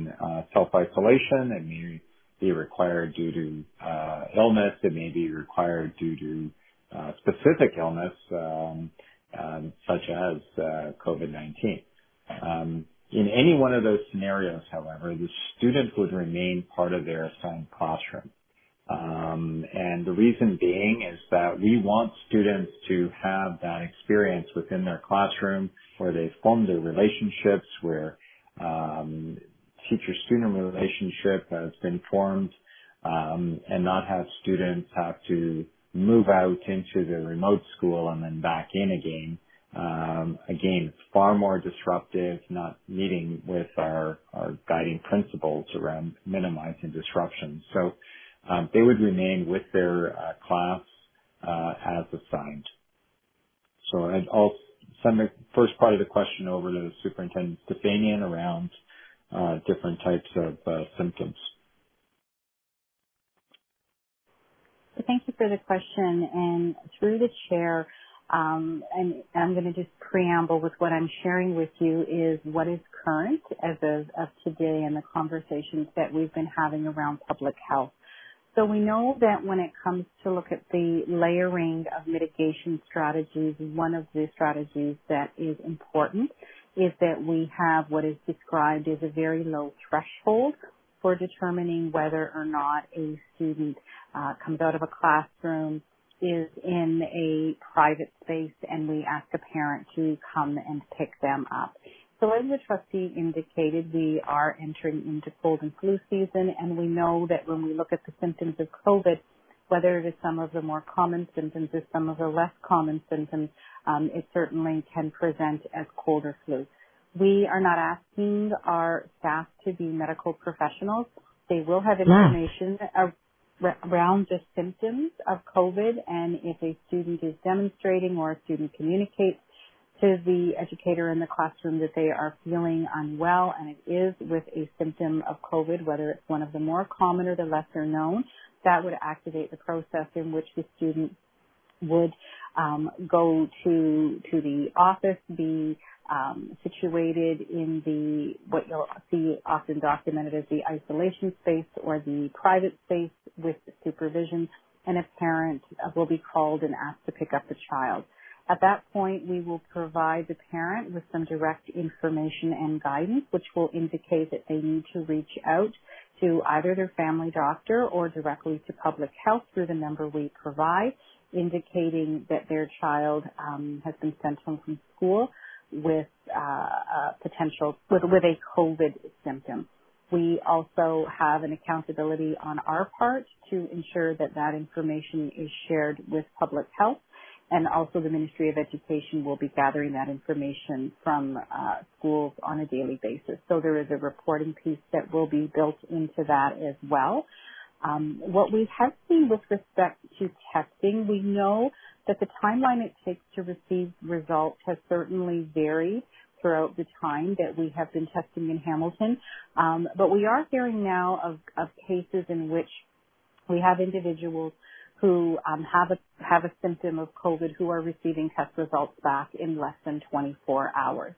in self-isolation. It may be required due to illness. It may be required due to specific illness, such as COVID-19. In any one of those scenarios, however, the student would remain part of their assigned classroom. And the reason being is that we want students to have that experience within their classroom where they form their relationships, where teacher-student relationship has been formed, and not have students have to move out into the remote school and then back in again. Again, it's far more disruptive, not meeting with our guiding principles around minimizing disruption. So they would remain with their class as assigned. So I'll send the first part of the question over to Superintendent Stefanian around different types of symptoms. Thank you for the question. And through the chair, and I'm going to just preamble with what I'm sharing with you is what is current as of today and the conversations that we've been having around public health. So we know that when it comes to look at the layering of mitigation strategies, one of the strategies that is important is that we have what is described as a very low threshold for determining whether or not a student comes out of a classroom, is in a private space, and we ask a parent to come and pick them up. So as the trustee indicated, we are entering into cold and flu season, and we know that when we look at the symptoms of COVID, whether it is some of the more common symptoms or some of the less common symptoms, it certainly can present as cold or flu. We are not asking our staff to be medical professionals. They will have information around the symptoms of COVID, and if a student is demonstrating or a student communicates to the educator in the classroom that they are feeling unwell and it is with a symptom of COVID, whether it's one of the more common or the lesser known, that would activate the process in which the student would go to the office, be situated in the what you'll see often documented as the isolation space or the private space with supervision, and a parent will be called and asked to pick up the child. At that point, we will provide the parent with some direct information and guidance, which will indicate that they need to reach out to either their family doctor or directly to public health through the number we provide, indicating that their child has been sent home from school with with a COVID symptom. We also have an accountability on our part to ensure that that information is shared with public health, and also the Ministry of Education will be gathering that information from schools on a daily basis. So there is a reporting piece that will be built into that as well. What we have seen with respect to testing, we know that the timeline it takes to receive results has certainly varied throughout the time that we have been testing in Hamilton. But we are hearing now of cases in which we have individuals who have a symptom of COVID who are receiving test results back in less than 24 hours.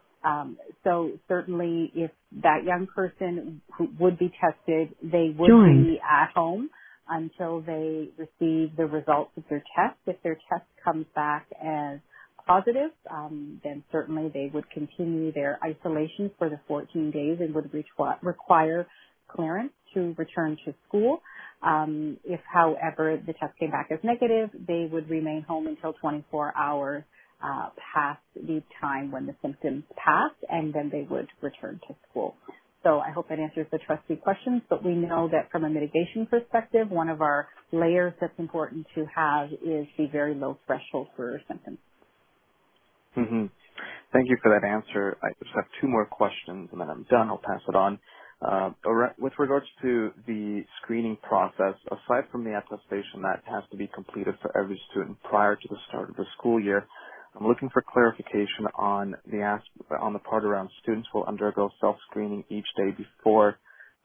So certainly if that young person who would be tested, they would be at home until they receive the results of their test. If their test comes back as positive, then certainly they would continue their isolation for the 14 days and would require clearance to return to school. If, however, the test came back as negative, they would remain home until 24 hours past the time when the symptoms passed, and then they would return to school. So I hope that answers the trustee questions, but we know that from a mitigation perspective, one of our layers that's important to have is the very low threshold for symptoms. Mm-hmm. Thank you for that answer. I just have two more questions, and then I'm done. I'll pass it on. With regards to the screening process, aside from the attestation that has to be completed for every student prior to the start of the school year, I'm looking for clarification on the part around students will undergo self-screening each day before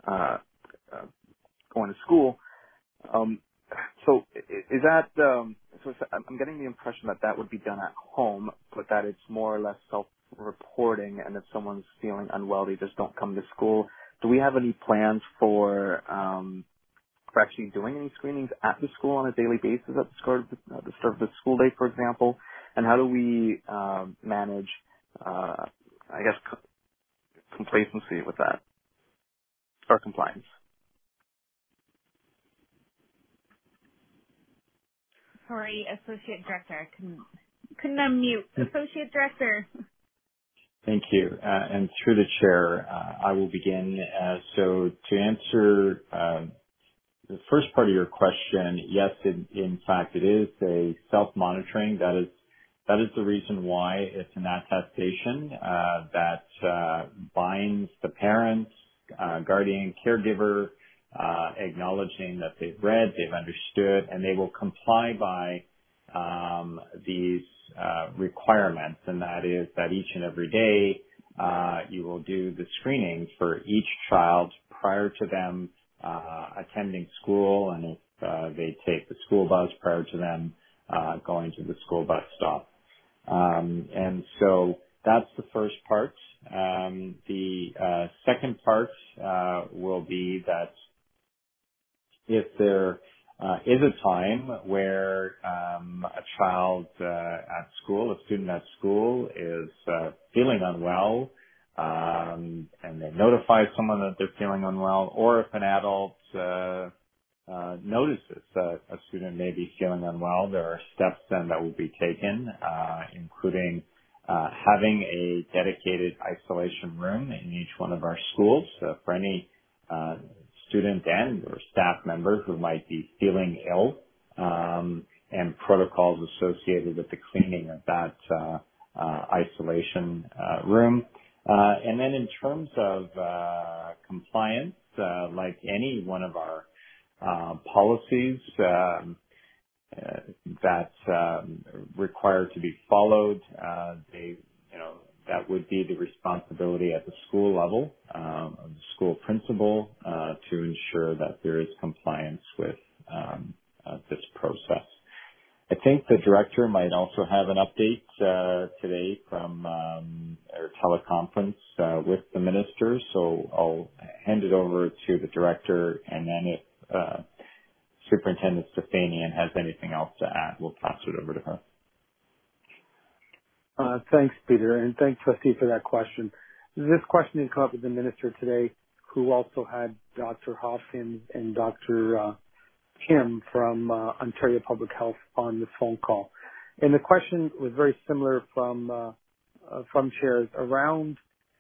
going to school. So is that I'm getting the impression that that would be done at home, but that it's more or less self-reporting, and if someone's feeling unwell, they just don't come to school. do we have any plans for actually doing any screenings at the school on a daily basis at the start of the school day, for example? And how do we manage, complacency with that or compliance? Sorry, Associate Director. Couldn't unmute. Associate Director. Thank you. And through the chair, I will begin. So to answer the first part of your question, yes, in fact, it is a self-monitoring. That is the reason why it's an attestation that binds the parents, guardian, caregiver, acknowledging that they've read, they've understood, and they will comply by these requirements, and that is that each and every day you will do the screening for each child prior to them attending school, and if they take the school bus, prior to them going to the school bus stop. And so that's the first part. The second part will be that if there is a time where a child at school, a student at school is feeling unwell, and they notify someone that they're feeling unwell, or if an adult notices that a student may be feeling unwell, there are steps then that will be taken, including having a dedicated isolation room in each one of our schools for any student and or staff member who might be feeling ill, and protocols associated with the cleaning of that isolation room. And then in terms of compliance, like any one of our policies that require to be followed, that would be the responsibility at the school level of the school principal to ensure that there is compliance with this process. I think the director might also have an update today from our teleconference with the minister, so I'll hand it over to the director, and then if Superintendent Stefanian has anything else to add, we'll pass it over to her. Thanks, Peter, and thanks, Trustee, for that question. This question did come up with the minister today, who also had Dr. Hopkins and Dr. Kim from Ontario Public Health on this phone call. And the question was very similar from chairs around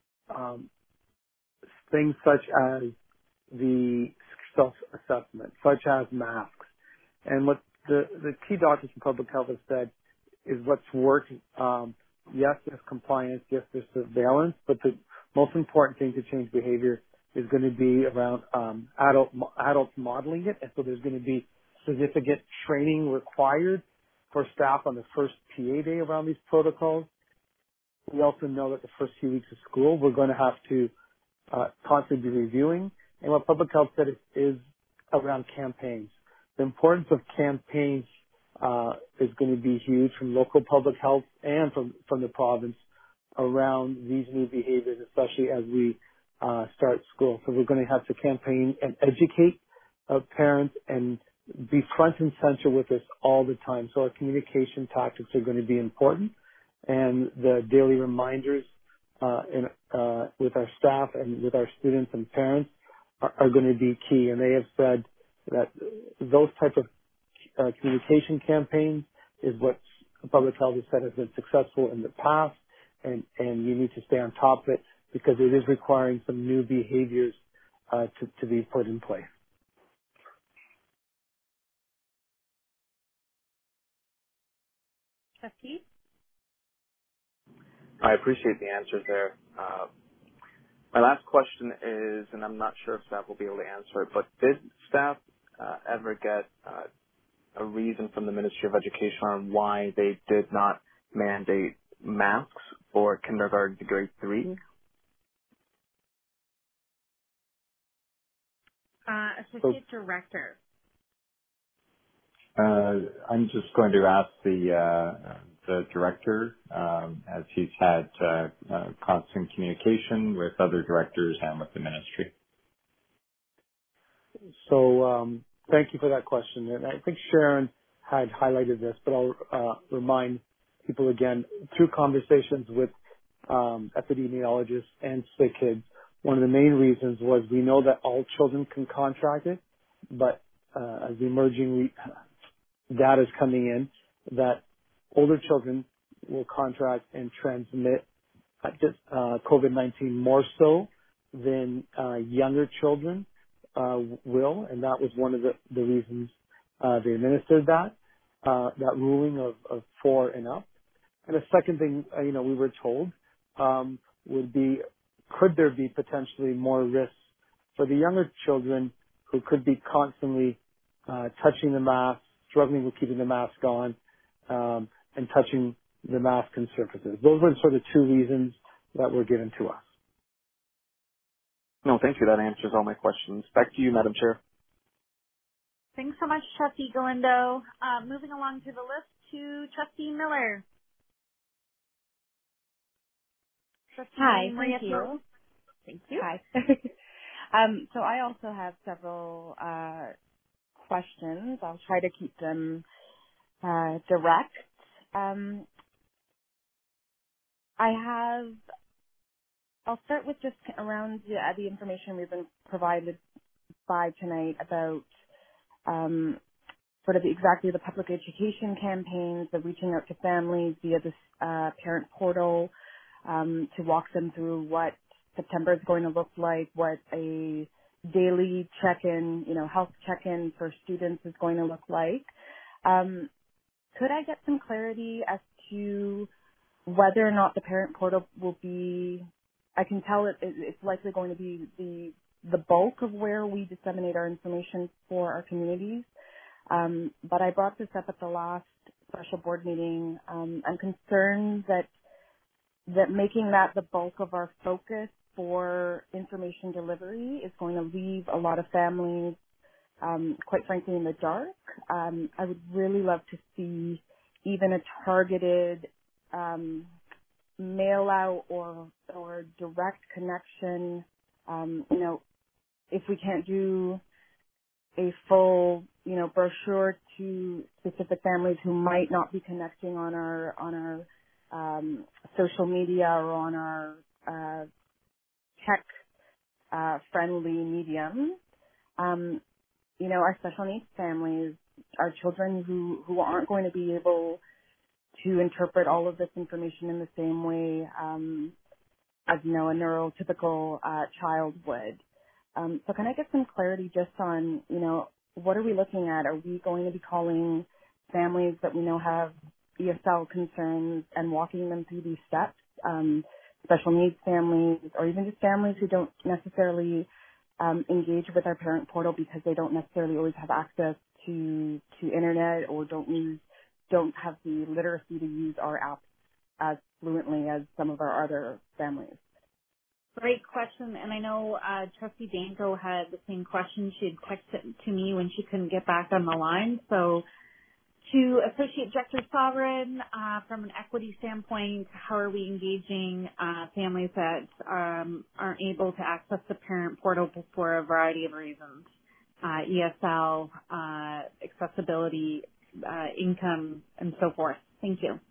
things such as the self-assessment, such as masks. And what the key doctors from public health have said is what's working. Yes, there's compliance. Yes, there's surveillance. But the most important thing to change behavior is going to be around adults modeling it. And so there's going to be significant training required for staff on the first PA day around these protocols. We also know that the first few weeks of school, we're going to have to constantly be reviewing. And what public health said is around campaigns. The importance of campaigns is going to be huge from local public health and from the province around these new behaviors, especially as we start school. So we're going to have to campaign and educate parents and be front and center with this all the time. So our communication tactics are going to be important, and the daily reminders with our staff and with our students and parents are going to be key. And they have said that those type of communication campaigns is what public health has said has been successful in the past, and you need to stay on top of it because it is requiring some new behaviors to be put in place. Trustee? I appreciate the answers there. My last question is, and I'm not sure if staff will be able to answer it, but did staff ever get a reason from the Ministry of Education on why they did not mandate masks for kindergarten to grade 3? Associate Director. I'm just going to ask the director, as he's had constant communication with other directors and with the ministry. Thank you for that question. And I think Sharon had highlighted this, but I'll remind people again, through conversations with epidemiologists and sick kids, one of the main reasons was we know that all children can contract it, but as the emerging data is coming in, that older children will contract and transmit COVID-19 more so than younger children will, and that was one of the reasons they administered that ruling of 4 and up. And the second thing, we were told would be, could there be potentially more risks for the younger children who could be constantly touching the mask, struggling with keeping the mask on, and touching the mask and surfaces. Those were sort of two reasons that were given to us. No, thank you. That answers all my questions. Back to you, Madam Chair. Thanks so much, Trustee Galindo. Moving along to the list to Trustee Miller. Trustee Hi, Maria thank you. Thank you. Hi. So I also have several questions. I'll try to keep them direct. I'll start with just around the information we've been provided by tonight about sort of exactly the public education campaigns, the reaching out to families via this parent portal, to walk them through what September is going to look like, what a daily check-in, health check-in for students is going to look like. Could I get some clarity as to whether or not the parent portal will be, I can tell it's likely going to be the bulk of where we disseminate our information for our communities. But I brought this up at the last special board meeting. I'm concerned that making that the bulk of our focus for information delivery is going to leave a lot of families, quite frankly, in the dark. I would really love to see even a targeted mail out or direct connection. If we can't do a full, brochure to specific families who might not be connecting on our social media or on our tech friendly medium. Our special needs families, our children who aren't going to be able to interpret all of this information in the same way as a neurotypical child would. So can I get some clarity just on, what are we looking at? Are we going to be calling families that we know have ESL concerns and walking them through these steps, special needs families, or even just families who don't necessarily engage with our parent portal because they don't necessarily always have access to internet or don't have the literacy to use our app as fluently as some of our other families? Great question, and I know Trustee Danko had the same question. She had texted it to me when she couldn't get back on the line. So to Associate Director Sovereign, from an equity standpoint, how are we engaging families that aren't able to access the parent portal for a variety of reasons? ESL, accessibility, income, and so forth. Thank you.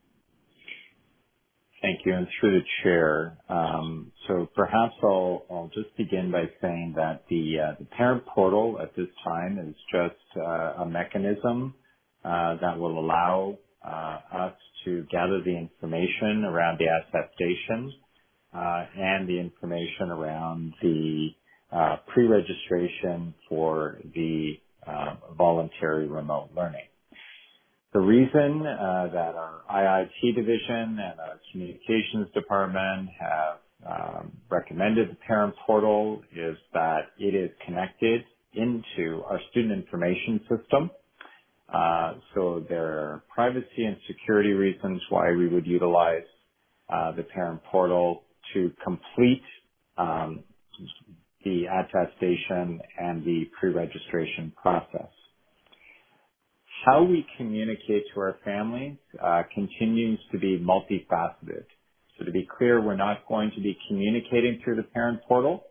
Thank you. And through the chair, so perhaps I'll just begin by saying that the parent portal at this time is just a mechanism that will allow us to gather the information around the attestation and the information around the pre-registration for the voluntary remote learning. The reason that our IIT division and our communications department have recommended the parent portal is that it is connected into our student information system. So there are privacy and security reasons why we would utilize the parent portal to complete the attestation and the pre-registration process. How we communicate to our families continues to be multifaceted. So to be clear, we're not going to be communicating through the parent portal.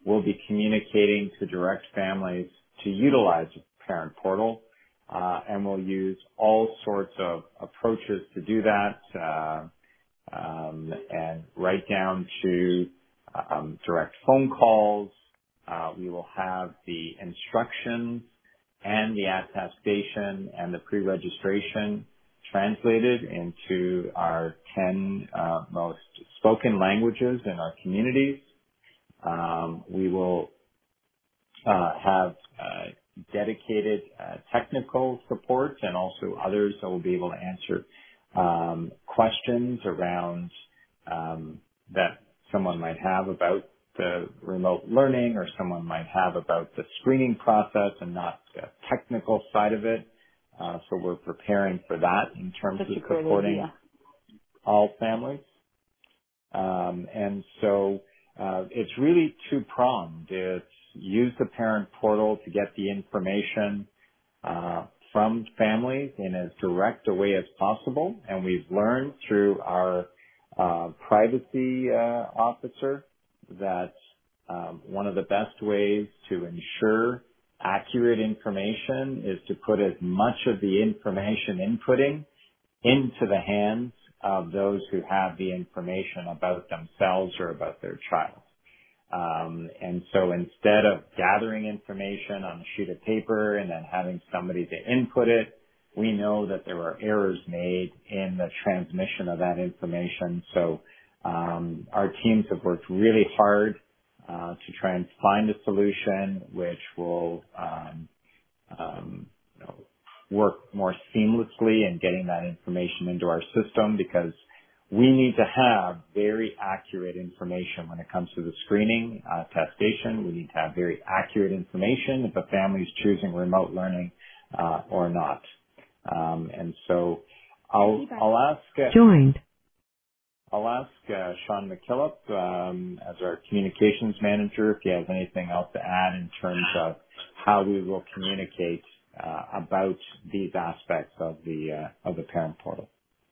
we'll be communicating to direct families to utilize the parent portal, and we'll use all sorts of approaches to do that, and right down to direct phone calls. We will have the instructions and the attestation and the pre-registration translated into our 10 most spoken languages in our communities. We will have dedicated technical support and also others that will be able to answer questions around that someone might have about the remote learning, or someone might have about the screening process and not the technical side of it. So we're preparing for that in terms of supporting all families. And so it's really two-pronged. It's use the parent portal to get the information from families in as direct a way as possible. And we've learned through our privacy officer that one of the best ways to ensure accurate information is to put as much of the information inputting into the hands of those who have the information about themselves or about their child. And so instead of gathering information on a sheet of paper and then having somebody to input it, we know that there are errors made in the transmission of that information. So our teams have worked really hard to try and find a solution which will work more seamlessly in getting that information into our system, because we need to have very accurate information when it comes to the screening, attestation. We need to have very accurate information if a family is choosing remote learning or not. And so I'll ask Sean McKillop as our communications manager if he has anything else to add in terms of how we will communicate about these aspects of the parent portal.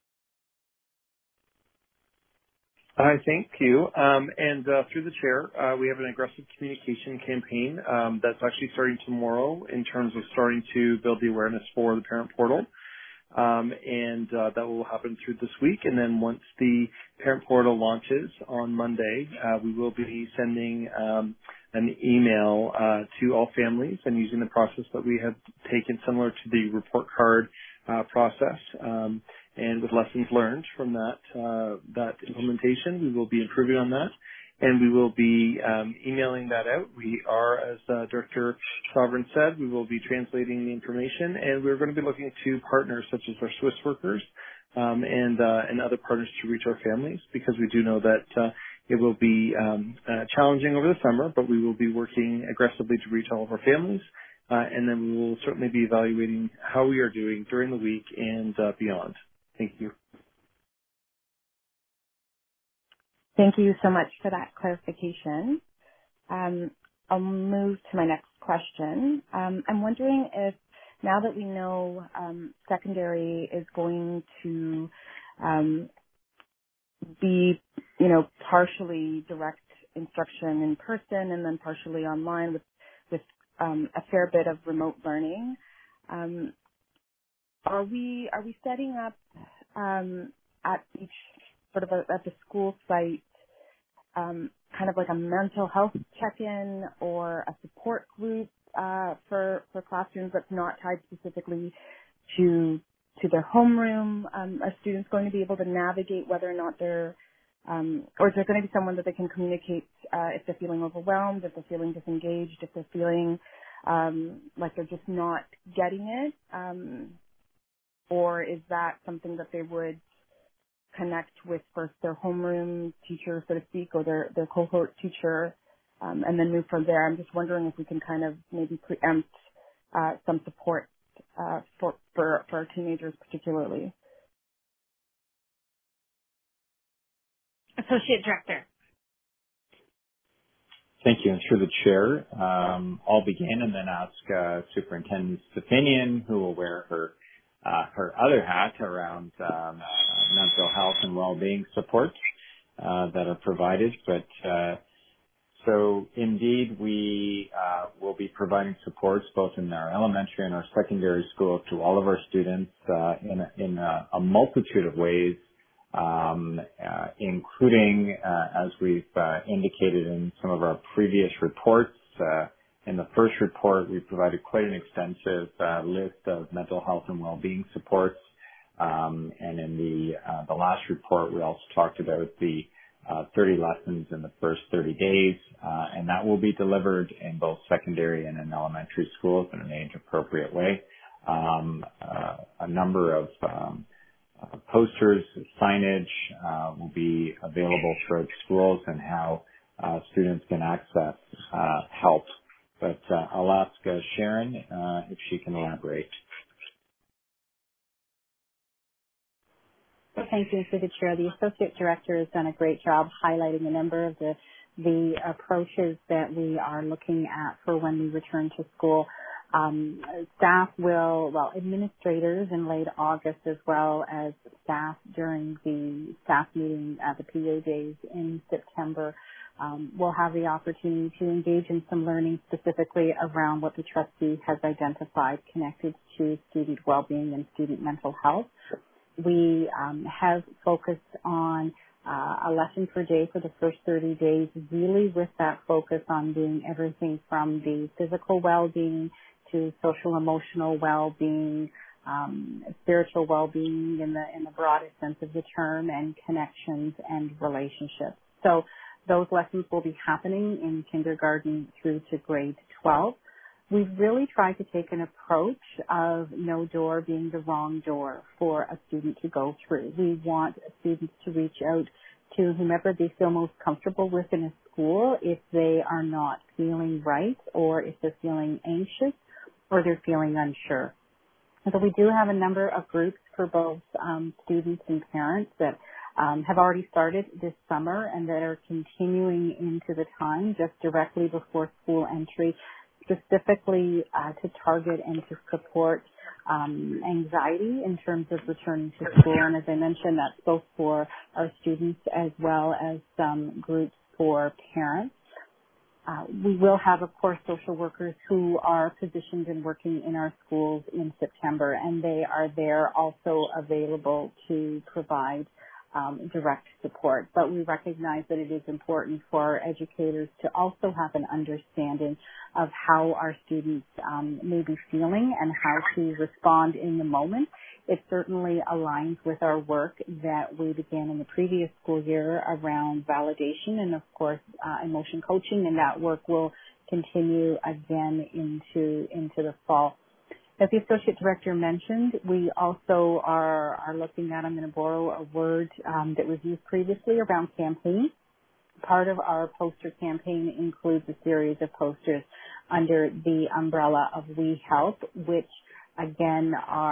Thank you. And through the chair, we have an aggressive communication campaign that's actually starting tomorrow in terms of starting to build the awareness for the parent portal. And that will happen through this week. And then once the parent portal launches on Monday, we will be sending an email to all families and using the process that we have taken similar to the report card process. And with lessons learned from that implementation, we will be improving on that. And we will be emailing that out. We are, as Director Sovereign said, we will be translating the information, and we're going to be looking to partners such as our Swiss workers and other partners to reach our families, because we do know that it will be challenging over the summer, but we will be working aggressively to reach all of our families, and then we will certainly be evaluating how we are doing during the week and beyond. Thank you. Thank you so much for that clarification. I'll move to my next question. I'm wondering if, now that we know secondary is going to be, partially direct instruction in person and then partially online with a fair bit of remote learning, are we setting up at each sort of at the school site, kind of like a mental health check-in or a support group for classrooms that's not tied specifically to their homeroom? Are students going to be able to navigate whether or not they're, or is there going to be someone that they can communicate if they're feeling overwhelmed, if they're feeling disengaged, if they're feeling like they're just not getting it? Or is that something that they would connect with first their homeroom teacher, so to speak, or their cohort teacher, and then move from there? I'm just wondering if we can kind of maybe preempt some support for our teenagers particularly. Associate Director. Thank you. And through the chair, I'll begin and then ask Superintendent Stefanian, who will wear her other hat around mental health and well-being support that are provided. But So indeed, we will be providing supports both in our elementary and our secondary schools to all of our students in a multitude of ways, including, as we've indicated in some of our previous reports. In the first report, we provided quite an extensive list of mental health and well-being supports. And in the last report, we also talked about the 30 lessons in the first 30 days, and that will be delivered in both secondary and in elementary schools in an age-appropriate way. A number of posters, signage will be available throughout schools and how students can access help. But I'll ask Sharon if she can elaborate. Thank you, through the chair. The associate director has done a great job highlighting a number of the approaches that we are looking at for when we return to school. Staff administrators in late August, as well as staff during the staff meeting at the PA days in September, will have the opportunity to engage in some learning specifically around what the trustee has identified connected to student well-being and student mental health. We have focused on a lesson per day for the first 30 days, really with that focus on doing everything from the physical well-being to social emotional well-being, spiritual well-being in the broadest sense of the term, and connections and relationships. So those lessons will be happening in kindergarten through to grade 12. We've really tried to take an approach of no door being the wrong door for a student to go through. We want students to reach out to whomever they feel most comfortable with in a school if they are not feeling right, or if they're feeling anxious, or they're feeling unsure. And so we do have a number of groups for both students and parents that have already started this summer and that are continuing into the time just directly before school entry, specifically to target and to support anxiety in terms of returning to school. And as I mentioned, that's both for our students as well as some groups for parents. We will have, of course, social workers who are positioned and working in our schools in September, and they are there also available to provide direct support. But we recognize that it is important for our educators to also have an understanding of how our students may be feeling and how to respond in the moment. It certainly aligns with our work that we began in the previous school year around validation and, of course, emotion coaching, and that work will continue again into the fall. As the Associate Director mentioned, we also are looking at, I'm going to borrow a word that was used previously around campaign. Part of our poster campaign includes a series of posters under the umbrella of We Help, which again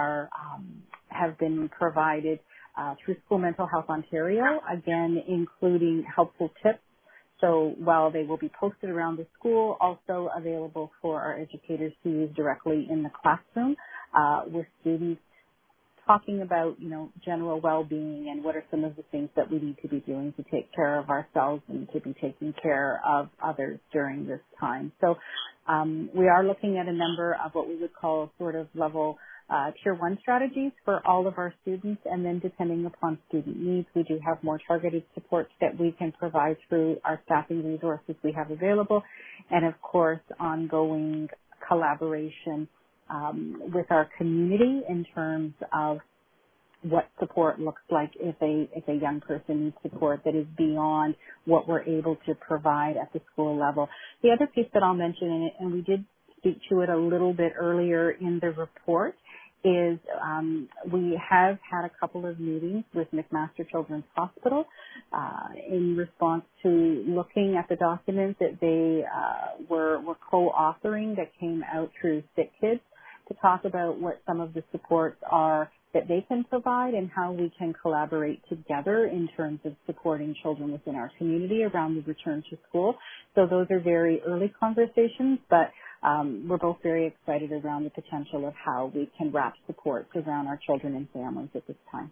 have been provided through School Mental Health Ontario, again including helpful tips. So while they will be posted around the school, also available for our educators to use directly in the classroom with students talking about, general well-being and what are some of the things that we need to be doing to take care of ourselves and to be taking care of others during this time. So we are looking at a number of what we would call sort of level Tier 1 strategies for all of our students, and then depending upon student needs, we do have more targeted supports that we can provide through our staffing resources we have available, and of course ongoing collaboration with our community in terms of what support looks like if a young person needs support that is beyond what we're able to provide at the school level. The other piece that I'll mention, and we did speak to it a little bit earlier in the report, is we have had a couple of meetings with McMaster Children's Hospital in response to looking at the documents that they were co-authoring that came out through Sick Kids to talk about what some of the supports are that they can provide and how we can collaborate together in terms of supporting children within our community around the return to school. So those are very early conversations, but we're both very excited around the potential of how we can wrap supports around our children and families at this time.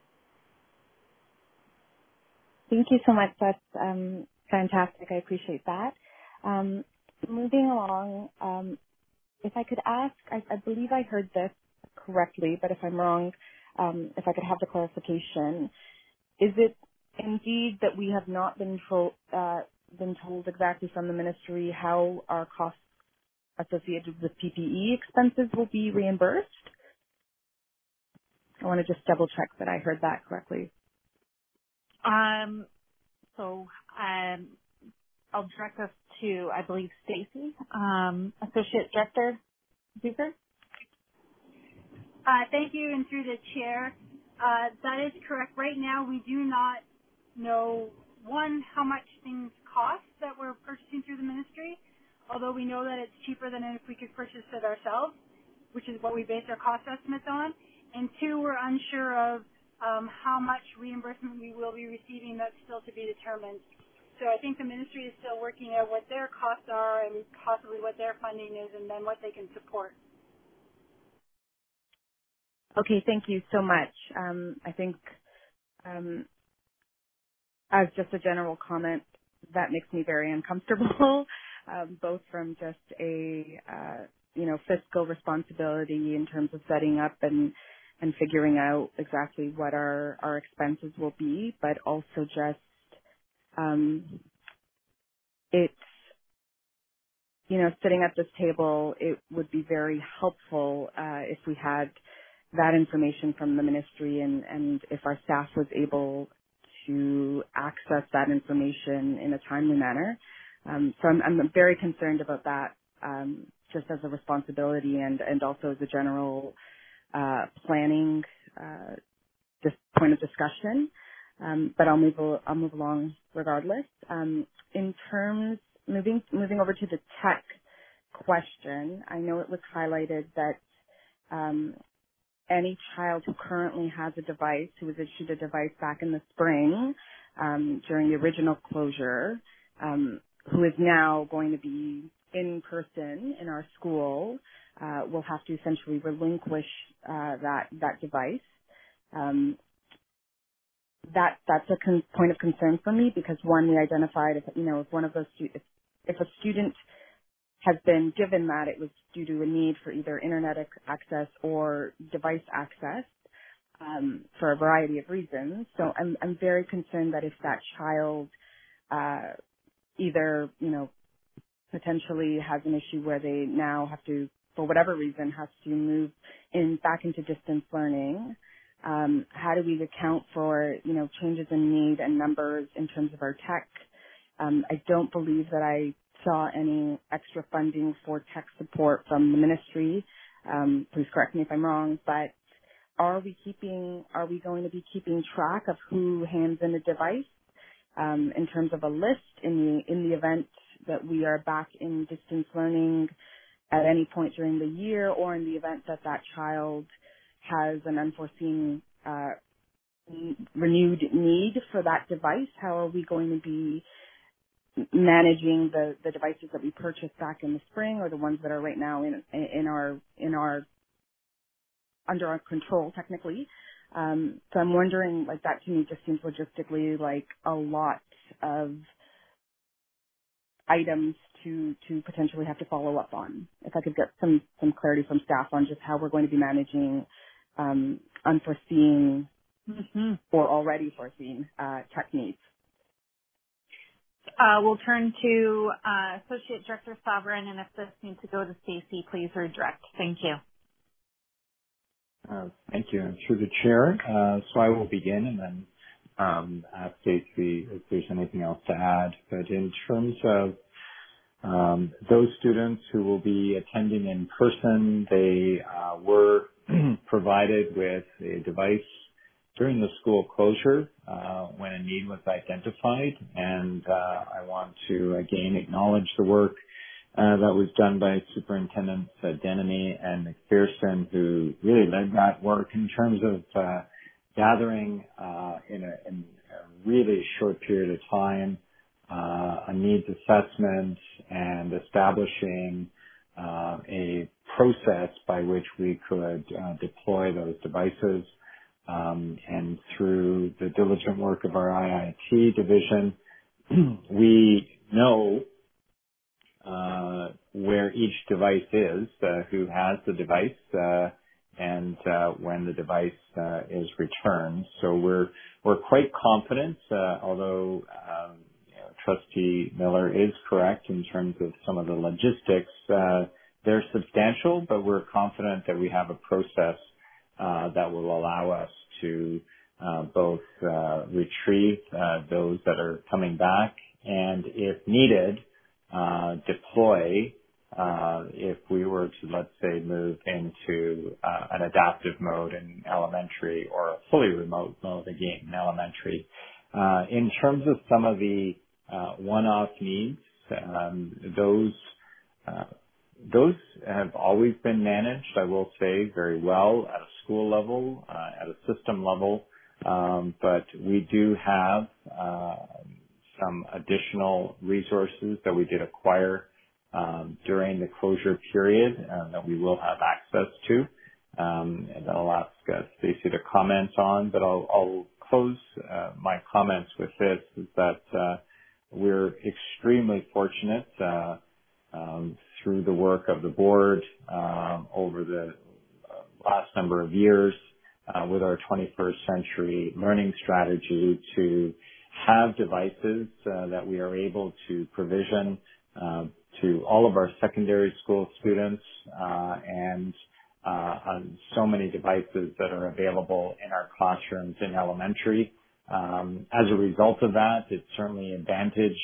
Thank you so much. That's fantastic. I appreciate that. Moving along, if I could ask, I believe I heard this correctly, but if I'm wrong, if I could have the clarification, is it indeed that we have not been told exactly from the ministry how our costs associated with PPE expenses will be reimbursed? I want to just double check that I heard that correctly. So I'll direct us to, I believe, Stacy, Associate Director Zucker. Thank you, and through the chair. That is correct. Right now, we do not know, one, how much things cost that we're purchasing through the ministry, although we know that it's cheaper than if we could purchase it ourselves, which is what we base our cost estimates on. And two, we're unsure of how much reimbursement we will be receiving. That's still to be determined. So I think the ministry is still working out what their costs are and possibly what their funding is and then what they can support. Okay, thank you so much. I think as just a general comment, that makes me very uncomfortable, both from just a fiscal responsibility in terms of setting up and figuring out exactly what our expenses will be, but also just it's, sitting at this table, it would be very helpful if we had that information from the ministry and if our staff was able to access that information in a timely manner. So I'm very concerned about that, just as a responsibility and also as a general planning just point of discussion. But I'll move along regardless. In terms moving over to the tech question, I know it was highlighted that any child who currently has a device, who was issued a device back in the spring during the original closure, who is now going to be in person in our school, will have to essentially relinquish that device. That's a point of concern for me because one, we identified if one of those if a student has been given that, it was due to a need for either internet access or device access for a variety of reasons. So I'm very concerned that if that child either potentially has an issue where they now have to, for whatever reason, has to move back into distance learning. How do we account for changes in need and numbers in terms of our tech? I don't believe that I saw any extra funding for tech support from the ministry. Please correct me if I'm wrong, but are we going to be keeping track of who hands in a device in terms of a list in the event that we are back in distance learning at any point during the year, or in the event that that child has an unforeseen renewed need for that device? How are we going to be managing the devices that we purchased back in the spring, or the ones that are right now in our under our control technically? So I'm wondering, like, that to me just seems logistically like a lot of items to potentially have to follow up on. If I could get some clarity from staff on just how we're going to be managing unforeseen or already foreseen tech needs. We'll turn to Associate Director Sovereign, and if this needs to go to Stacy, please redirect. Thank you. Thank you. And through the chair, so I will begin and then ask Stacy if there's anything else to add. But in terms of those students who will be attending in person, they were provided with a device during the school closure when a need was identified. And I want to again acknowledge the work that was done by Superintendents Denemy and McPherson, who really led that work in terms of gathering in a really short period of time a needs assessment and establishing a process by which we could deploy those devices. And through the diligent work of our IIT division, we know where each device is, who has the device, and when the device is returned. So we're quite confident, although Trustee Miller is correct in terms of some of the logistics. They're substantial, but we're confident that we have a process that will allow us to both retrieve those that are coming back and, if needed, deploy if we were to, let's say, move into an adaptive mode in elementary or a fully remote mode again in elementary. In terms of some of the one-off needs, those have always been managed, I will say, very well at a school level, at a system level. But we do have some additional resources that we did acquire during the closure period that we will have access to. And I'll ask Stacy to comment on, but I'll close my comments with this, is that we're extremely fortunate through the work of the board over the last number of years with our 21st century learning strategy to have devices that we are able to provision to all of our secondary school students and on so many devices that are available in our classrooms in elementary. As a result of that, it certainly advantaged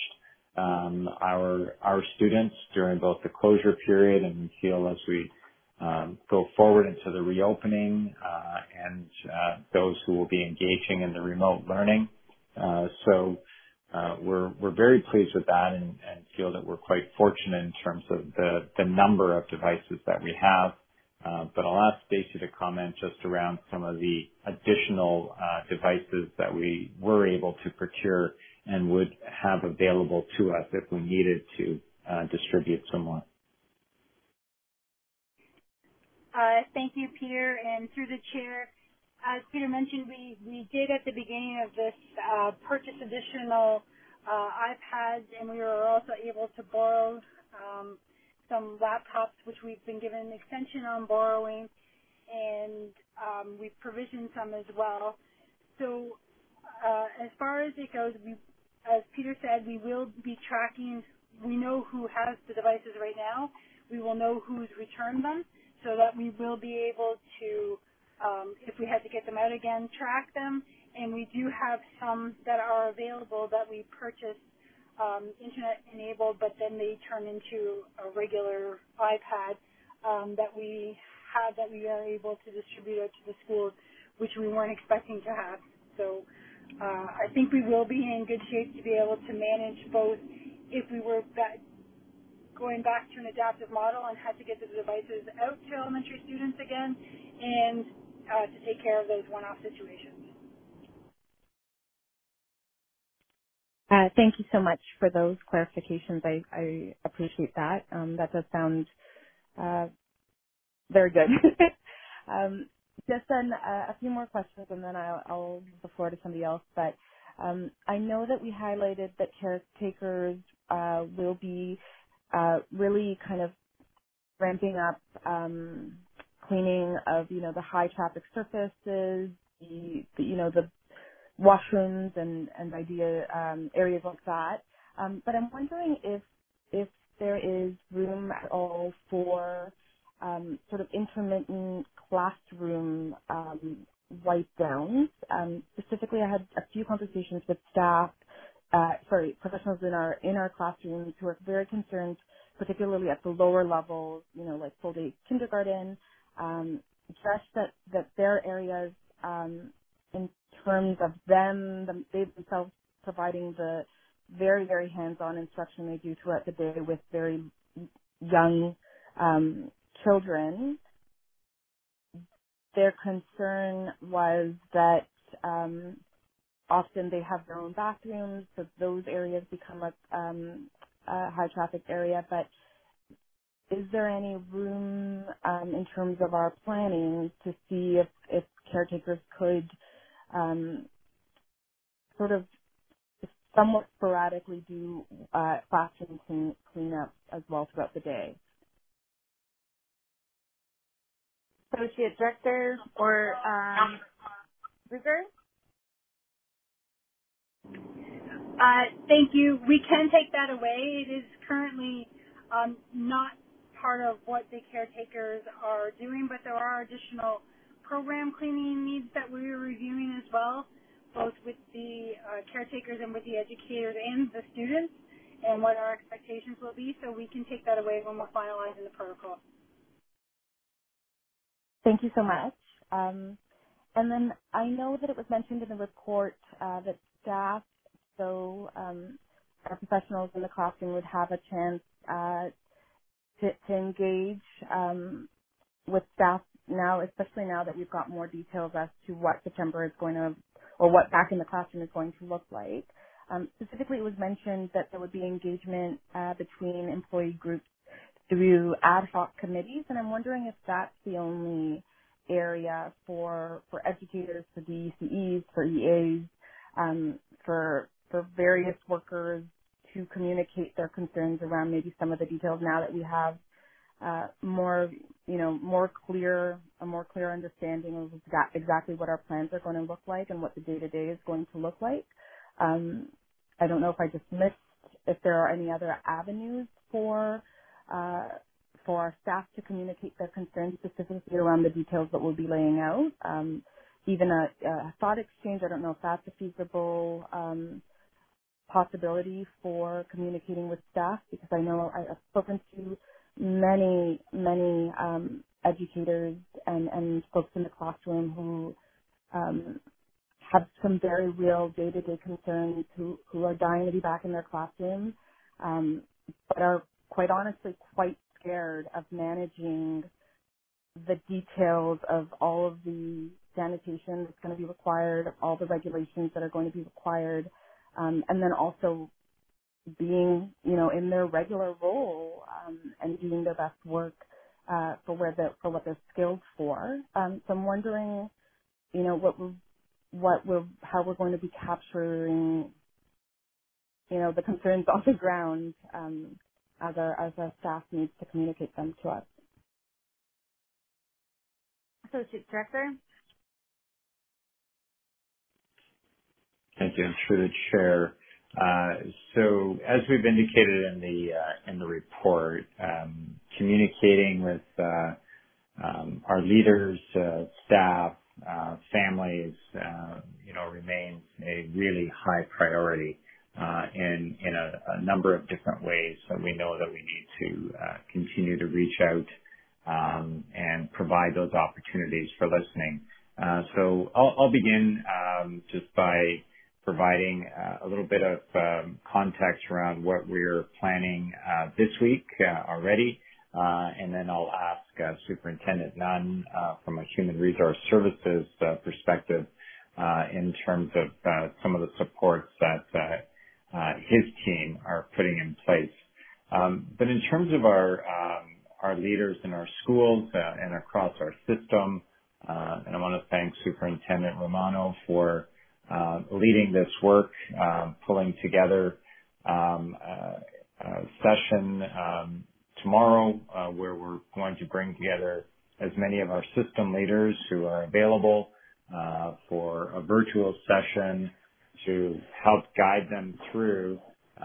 our students during both the closure period, and we feel as we go forward into the reopening and those who will be engaging in the remote learning. So we're very pleased with that and feel that we're quite fortunate in terms of the number of devices that we have. But I'll ask Stacy to comment just around some of the additional devices that we were able to procure and would have available to us if we needed to distribute some more. Thank you, Peter, and through the chair. As Peter mentioned, we did at the beginning of this purchase additional iPads, and we were also able to borrow some laptops, which we've been given an extension on borrowing, and we've provisioned some as well. So as far as it goes, as Peter said, we will be tracking. We know who has the devices right now. We will know who's returned them, so that we will be able to, if we had to get them out again, track them. And we do have some that are available that we purchased internet enabled, but then they turn into a regular iPad that we have, that we are able to distribute out to the schools, which we weren't expecting to have. So I think we will be in good shape to be able to manage both if we were going back to an adaptive model and had to get the devices out to elementary students again, and to take care of those one-off situations. Thank you so much for those clarifications. I appreciate that. That does sound very good. Just then a few more questions, and then I'll give the floor to somebody else. But I know that we highlighted that caretakers will be really kind of ramping up cleaning of, the high traffic surfaces, the washrooms and areas like that. But I'm wondering if there is room at all for sort of intermittent classroom wipe downs. Specifically, I had a few conversations with staff, professionals in our classrooms who are very concerned, particularly at the lower levels, like full day kindergarten, just that their areas, in terms of they themselves providing the very, very hands-on instruction they do throughout the day with very young children. Their concern was that often they have their own bathrooms, so those areas become a high traffic area. But is there any room in terms of our planning to see if caretakers could sort of somewhat sporadically do classroom cleanup as well throughout the day. Associate Director or Ruger? Thank you. We can take that away. It is currently not part of what the caretakers are doing, but there are additional program cleaning needs that we are reviewing as well, both with the caretakers and with the educators and the students, and what our expectations will be. So we can take that away when we're finalizing the protocol. Thank you so much. And then I know that it was mentioned in the report that staff, so our professionals in the classroom would have a chance to engage with staff now, especially now that we've got more details as to what September is going to, or what back in the classroom is going to look like. Specifically, it was mentioned that there would be engagement between employee groups through ad hoc committees, and I'm wondering if that's the only area for educators, for DECEs, for EAs, for various workers to communicate their concerns around maybe some of the details now that we have a more clear understanding of exactly what our plans are going to look like and what the day-to-day is going to look like. I don't know if I just missed if there are any other avenues for our staff to communicate their concerns specifically around the details that we'll be laying out. Even a thought exchange, I don't know if that's a feasible possibility for communicating with staff, because I know I've spoken to many educators and folks in the classroom who have some very real day-to-day concerns, who are dying to be back in their classroom, but are quite honestly quite scared of managing the details of all of the sanitation that's going to be required, all the regulations that are going to be required, and then also being, in their regular role and doing their best work for what they're skilled for. So I'm wondering, how we're going to be capturing, the concerns on the ground as our staff needs to communicate them to us. Associate Director. Thank you. Through the chair. So as we've indicated in the report, communicating with our leaders, staff, families, remains a really high priority in a number of different ways. So we know that we need to continue to reach out and provide those opportunities for listening. So I'll begin just by providing a little bit of context around what we're planning this week already, and then I'll ask Superintendent Nunn from a Human Resource Services perspective in terms of some of the supports that his team are putting in place. But in terms of our leaders in our schools and across our system, and I want to thank Superintendent Romano for leading this work, pulling together a session tomorrow where we're going to bring together as many of our system leaders who are available for a virtual session to help guide them through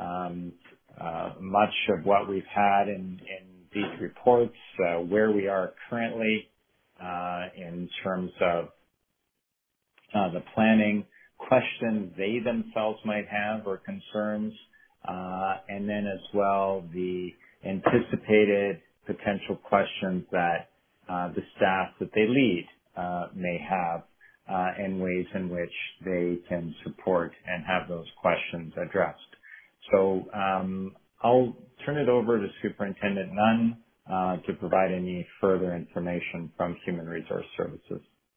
much of what we've had in these reports, where we are currently in terms of the planning, questions they themselves might have or concerns, and then as well the anticipated potential questions that the staff that they lead may have, and ways in which they can support and have those questions addressed. So I'll turn it over to Superintendent Nunn to provide any further information from Human Resource Services.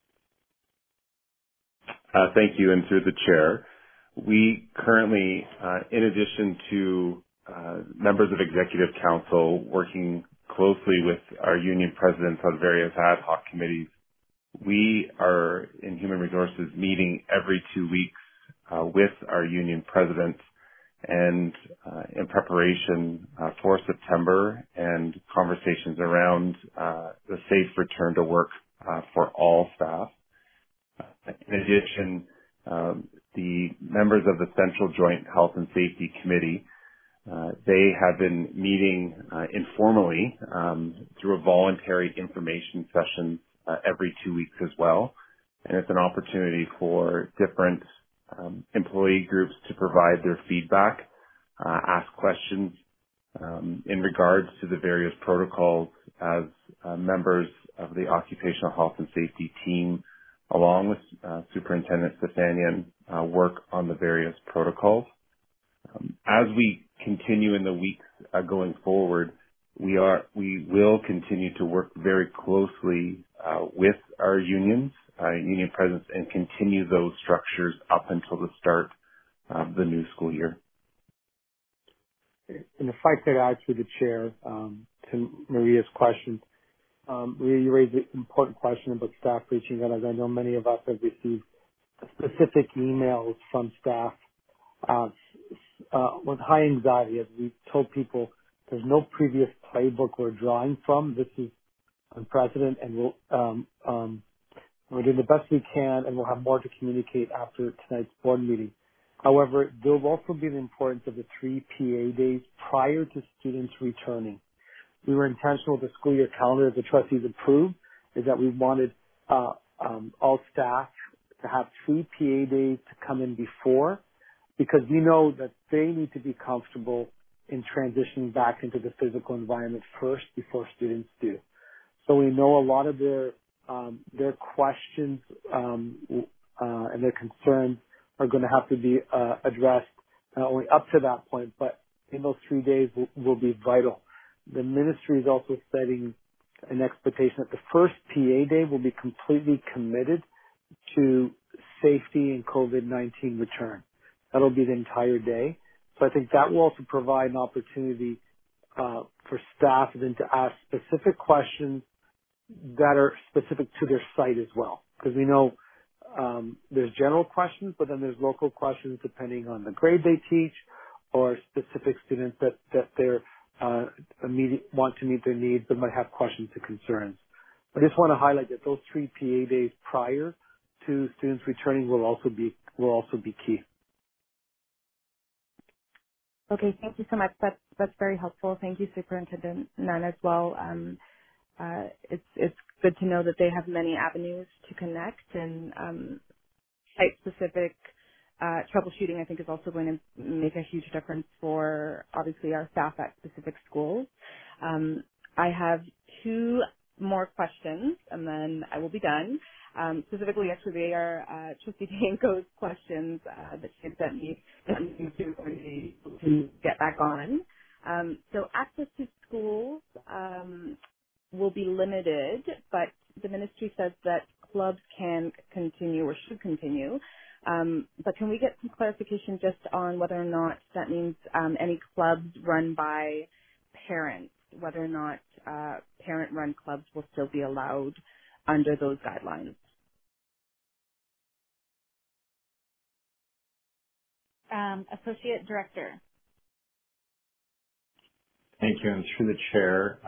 Thank you, and through the chair, we currently, in addition to members of Executive Council working closely with our union presidents on various ad hoc committees, we are in Human Resources meeting every 2 weeks with our union presidents and in preparation for September and conversations around the safe return to work for all staff. In addition, the members of the Central Joint Health and Safety Committee, they have been meeting informally through a voluntary information session every 2 weeks as well. And it's an opportunity for different employee groups to provide their feedback, ask questions in regards to the various protocols as members of the occupational health and safety team, along with Superintendent Stefanian, work on the various protocols. As we continue in the weeks going forward, we will continue to work very closely with our unions, union presidents, and continue those structures up until the start of the new school year. And if I could add to the chair to Maria's question, Maria, you raised an important question about staff reaching out, as I know many of us have received specific emails from staff with high anxiety. As we told people, there's no previous playbook we're drawing from. This is unprecedented, and we're doing the best we can, and we'll have more to communicate after tonight's board meeting. However, there will also be the importance of the 3 PA days prior to students returning. We were intentional with the school year calendar the trustees approved, is that we wanted all staff to have 3 PA days to come in before, because we know that they need to be comfortable in transitioning back into the physical environment first before students do. So we know a lot of their questions and their concerns are going to have to be addressed not only up to that point, but in those 3 days will be vital. The ministry is also setting an expectation that the first PA day will be completely committed to safety and COVID-19 return. That'll be the entire day. So I think that will also provide an opportunity for staff then to ask specific questions that are specific to their site as well. Because we know there's general questions, but then there's local questions depending on the grade they teach or specific students that they're want to meet their needs but might have questions or concerns. I just want to highlight that those 3 PA days prior to students returning will also be key. Okay, thank you so much. That's very helpful. Thank you, Superintendent Nunn, as well. It's good to know that they have many avenues to connect, and site-specific troubleshooting, I think, is also going to make a huge difference for, obviously, our staff at specific schools. I have 2 more questions, and then I will be done. Specifically, actually, they are Trustee Danko's questions that she had sent me to get back on. So access to schools will be limited, but the ministry says that clubs can continue or should continue. But can we get some clarification just on whether or not that means any clubs run by parents, whether or not parent-run clubs will still be allowed under those guidelines? Associate Director. Thank you, and through the chair.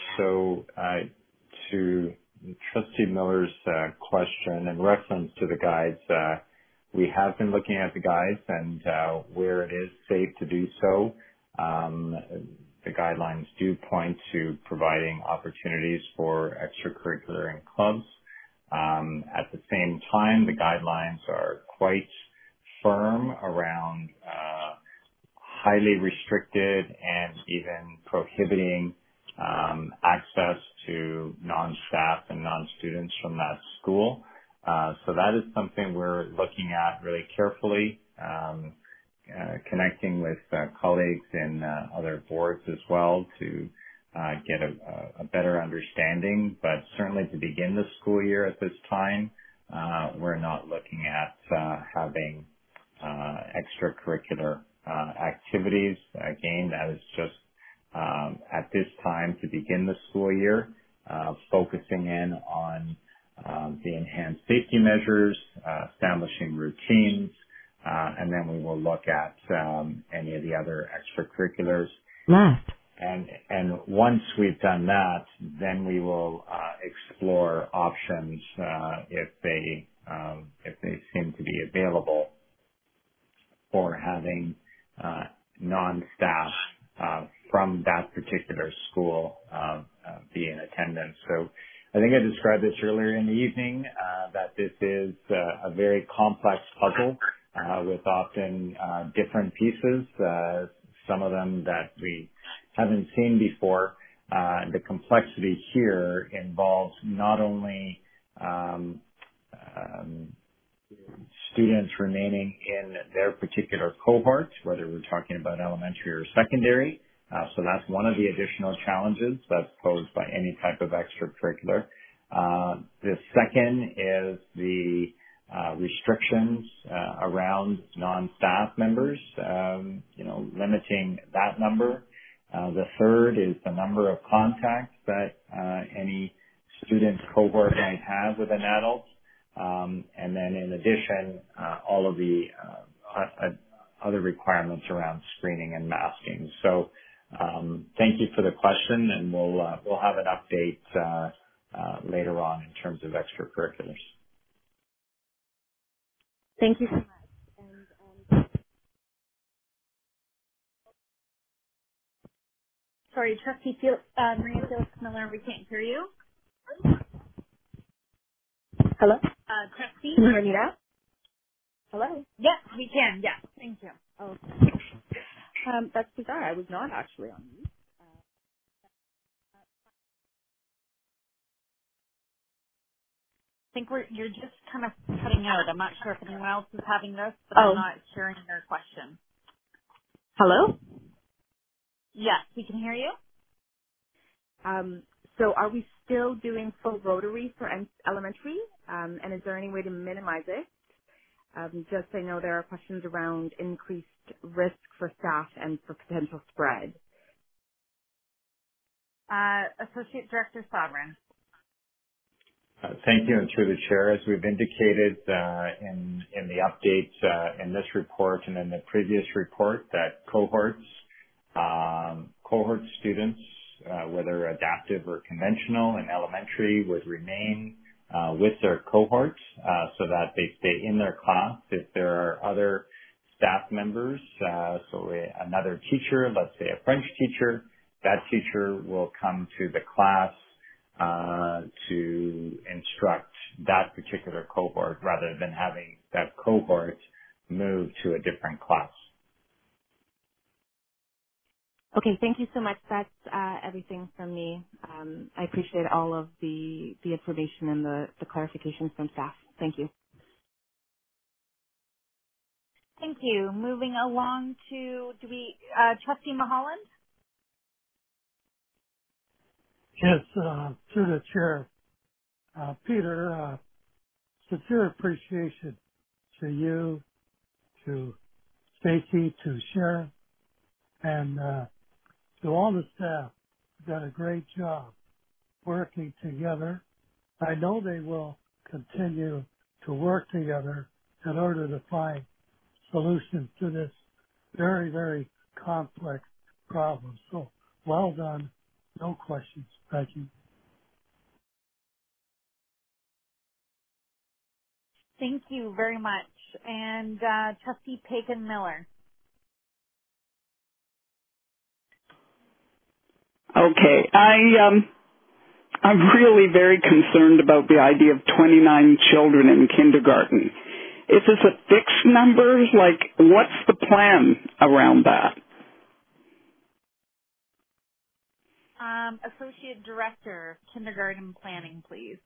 To Trustee Miller's question in reference to the guides, we have been looking at the guides, and where it is safe to do so, the guidelines do point to providing opportunities for extracurricular and clubs. At the same time, the guidelines are quite firm around highly restricted and even prohibiting access to non-staff and non-students from that school. So that is something we're looking at really carefully, connecting with colleagues in other boards as well to get a better understanding. But certainly to begin the school year at this time, we're not looking at having extracurricular activities. Again, that is just at this time to begin the school year, focusing in on the enhanced safety measures, establishing routines, and then we will look at any of the other extracurriculars. Left. And once we've done that, then we will explore options if they seem to be available for having non-staff from that particular school be in attendance. So I think I described this earlier in the evening that this is a very complex puzzle with often different pieces, some of them that we haven't seen before. The complexity here involves not only students remaining in their particular cohort, whether we're talking about elementary or secondary. So that's one of the additional challenges that's posed by any type of extracurricular. The second is the restrictions around non-staff members, limiting that number. The third is the number of contacts that any student cohort might have with an adult. And then in addition, all of the other requirements around screening and masking. So thank you for the question, and we'll have an update later on in terms of extracurriculars. Thank you so much. Sorry, Trustee Maria Felix Miller, we can't hear you. Hello? Trustee? Can you hear me now? Hello? Yes, we can. Yes, thank you. Oh, that's bizarre. I was not actually on mute. I think you're just kind of cutting out. I'm not sure if anyone else is having this, but I'm not hearing your question. Hello? Yes, we can hear you. So are we still doing full rotary for elementary? And is there any way to minimize it? Just I know there are questions around increased risk for staff and for potential spread. Associate Director Sovereign. Thank you, and through the chair, as we've indicated in the updates in this report and in the previous report, that cohort students, whether adaptive or conventional in elementary, would remain with their cohort so that they stay in their class. If there are other staff members, another teacher, let's say a French teacher, that teacher will come to the class to instruct that particular cohort rather than having that cohort move to a different class. Okay, thank you so much. That's everything from me. I appreciate all of the information and the clarifications from staff. Thank you. Thank you. Moving along to Trustee Mulholland? Yes, through the chair. Peter, sincere appreciation to you, to Stacy, to Sharon, and to all the staff who've done a great job working together. I know they will continue to work together in order to find solutions to this very, very complex problem. So well done. No questions. Thank you. Thank you very much. And Trustee Pagan Miller. Okay. I'm really very concerned about the idea of 29 children in kindergarten. Is this a fixed number? Like, what's the plan around that? Associate Director, Kindergarten Planning, please.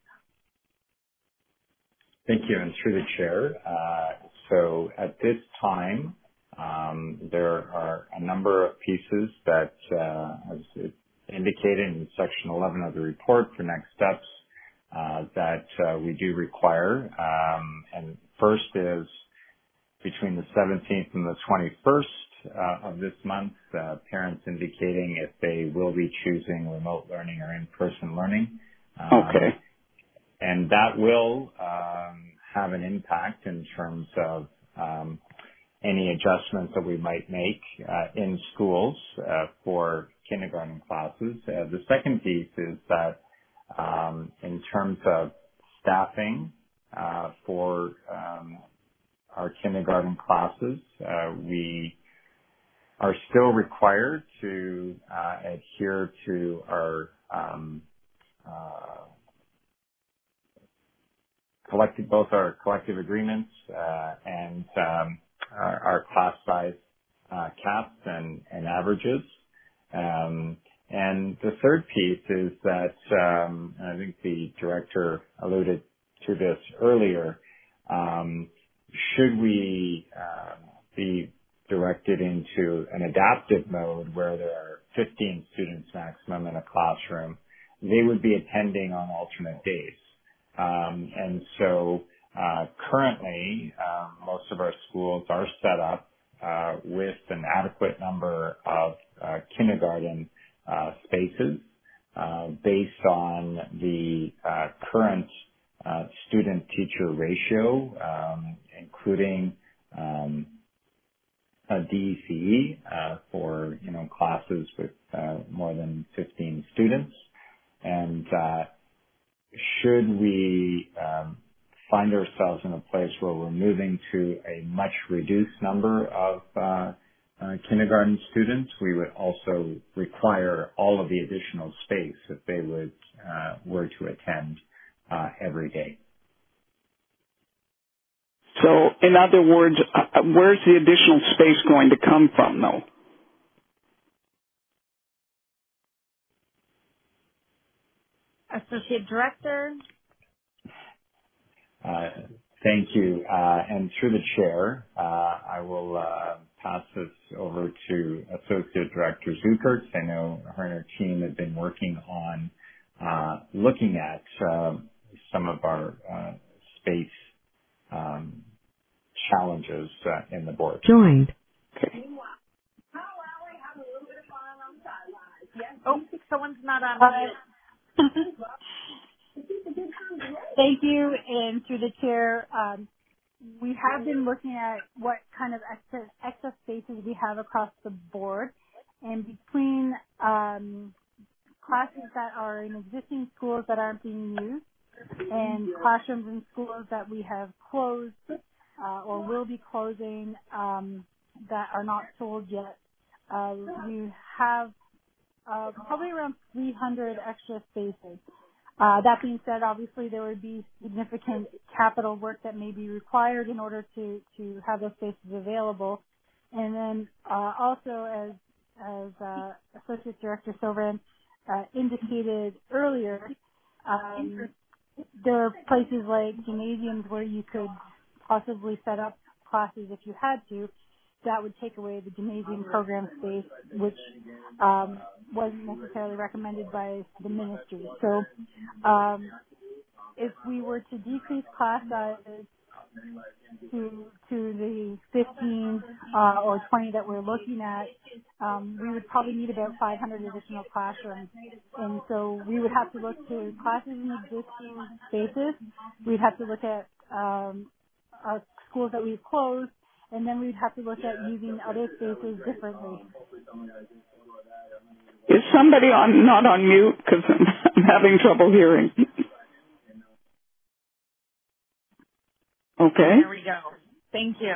Thank you, and through the chair. So at this time, there are a number of pieces that, as indicated in Section 11 of the report for next steps, that we do require. And first is between the 17th and the 21st of this month, parents indicating if they will be choosing remote learning or in-person learning. Okay. And that will have an impact in terms of any adjustments that we might make in schools for kindergarten classes. The second piece is that in terms of staffing for our kindergarten classes, we are still required to adhere to our both our collective agreements and our class size caps and averages. And the third piece is that I think the director alluded to this earlier. Should we be directed into an adaptive mode where there are 15 students maximum in a classroom, they would be attending on alternate days. And so currently, most of our schools are set up with an adequate number of kindergarten spaces based on the current student-teacher ratio, including a DECE for classes with more than 15 students. And should we find ourselves in a place where we're moving to a much reduced number of kindergarten students, we would also require all of the additional space if they were to attend every day. So, in other words, where's the additional space going to come from, though? Associate Director. Thank you. And through the chair, I will pass this over to Associate Director Zuckert. I know her and her team have been working on looking at some of our space challenges in the board. Joined. Okay. Oh, someone's not on mute. Thank you, and through the chair, we have been looking at what kind of excess spaces we have across the board, and between classes that are in existing schools that aren't being used and classrooms in schools that we have closed or will be closing that are not sold yet, we have probably around 300 extra spaces. That being said, obviously there would be significant capital work that may be required in order to have those spaces available. And then also, as Associate Director Silverman indicated earlier, there are places like gymnasiums where you could possibly set up classes if you had to. That would take away the gymnasium program space, which wasn't necessarily recommended by the ministry. So if we were to decrease class sizes to the 15 or 20 that we're looking at, we would probably need about 500 additional classrooms. And so we would have to look to classes in existing spaces. We'd have to look at our schools that we've closed, and then we'd have to look at using other spaces differently. Is somebody not on mute? Because I'm having trouble hearing. Okay. There we go. Thank you.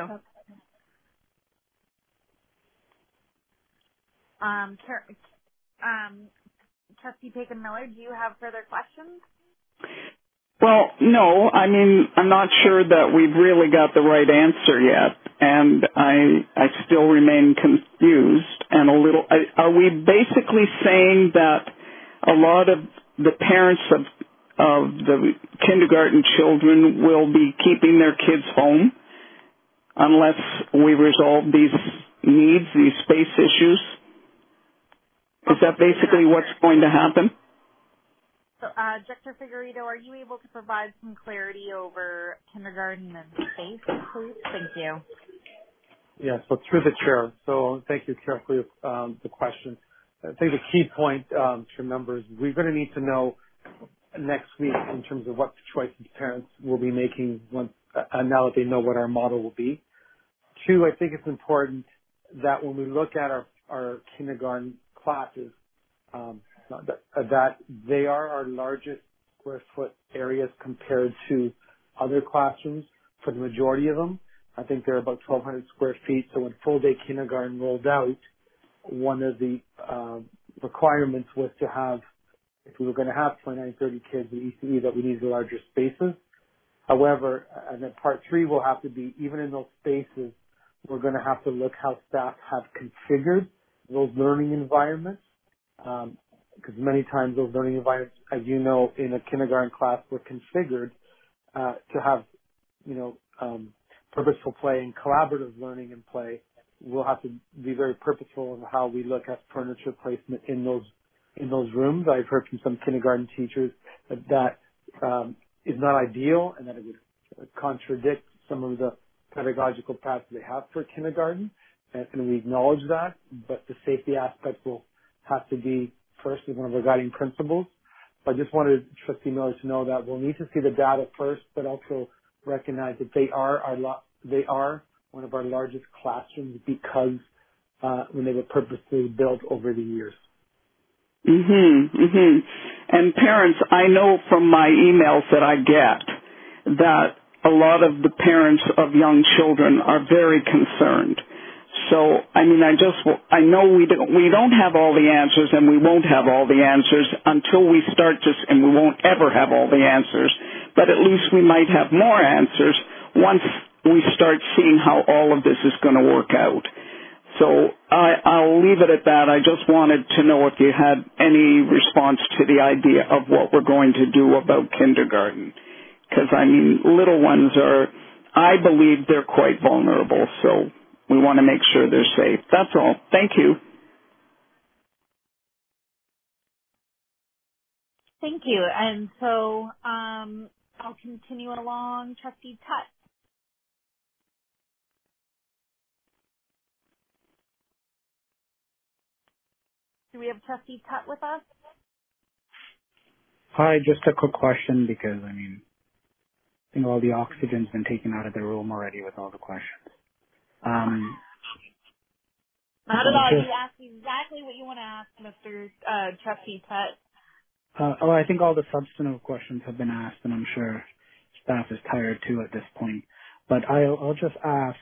Trustee Paikin-Miller, do you have further questions? Well, no. I mean, I'm not sure that we've really got the right answer yet, and I still remain confused and a little. Are we basically saying that a lot of the parents of the kindergarten children will be keeping their kids home unless we resolve these needs, these space issues? Is that basically what's going to happen? So, Director Figueredo, are you able to provide some clarity over kindergarten and space, please? Thank you. Yeah, so through the chair. So thank you, Chair, for the question. I think the key point to remember is we're going to need to know next week in terms of what choices parents will be making now that they know what our model will be Two, I think it's important that when we look at our kindergarten classes, that they are our largest square foot areas compared to other classrooms for the majority of them. I think they're about 1,200 square feet. So when full day kindergarten rolled out, one of the requirements was to have, if we were going to have 29, 30 kids in ECE, that we needed larger spaces. However, and then part three will have to be, even in those spaces, we're going to have to look how staff have configured those learning environments. Because many times those learning environments, as you know, in a kindergarten class were configured to have, purposeful play and collaborative learning and play. We'll have to be very purposeful in how we look at furniture placement in those rooms. I've heard from some kindergarten teachers that is not ideal and that it would contradict some of the pedagogical paths they have for kindergarten, and we acknowledge that, but the safety aspect will have to be first as one of our guiding principles. But I just wanted Trustee Miller to know that we'll need to see the data first, but also recognize that they are one of our largest classrooms because when they were purposely built over the years. And parents, I know from my emails that I get that a lot of the parents of young children are very concerned. So, I know we don't have all the answers, and we won't have all the answers until we start and we won't ever have all the answers, but at least we might have more answers once we start seeing how all of this is going to work out. So I'll leave it at that. I just wanted to know if you had any response to the idea of what we're going to do about kindergarten. Because, little ones I believe they're quite vulnerable, so we want to make sure they're safe. That's all. Thank you. Thank you. And so I'll continue along. Trustee Tutt. Do we have Trustee Tutt with us? Hi, just a quick question because, I think all the oxygen's been taken out of the room already with all the questions. Not at all. You asked exactly what you want to ask, Mr. Trustee Tutt. I think all the substantive questions have been asked, and I'm sure staff is tired too at this point. But I'll just ask,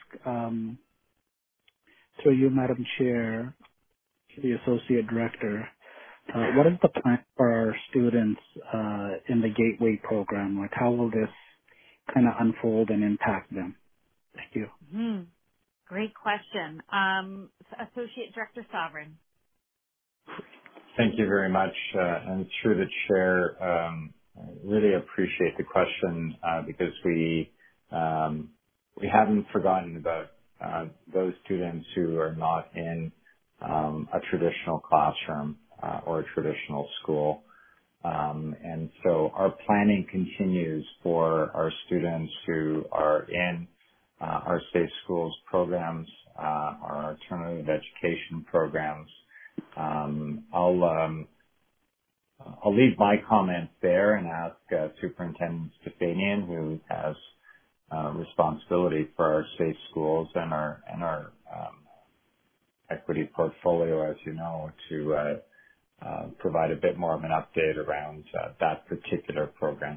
through you, Madam Chair, the Associate Director, what is the plan for our students in the Gateway program? Like, how will this kind of unfold and impact them? Thank you. Great question. Associate Director Sovereign. Thank you very much. And through the chair, I really appreciate the question because we haven't forgotten about those students who are not in a traditional classroom or a traditional school. And so our planning continues for our students who are in our Safe Schools programs, our alternative education programs. I'll leave my comments there and ask Superintendent Stefanian, who has responsibility for our Safe Schools and our equity portfolio, as you know, to provide a bit more of an update around that particular program.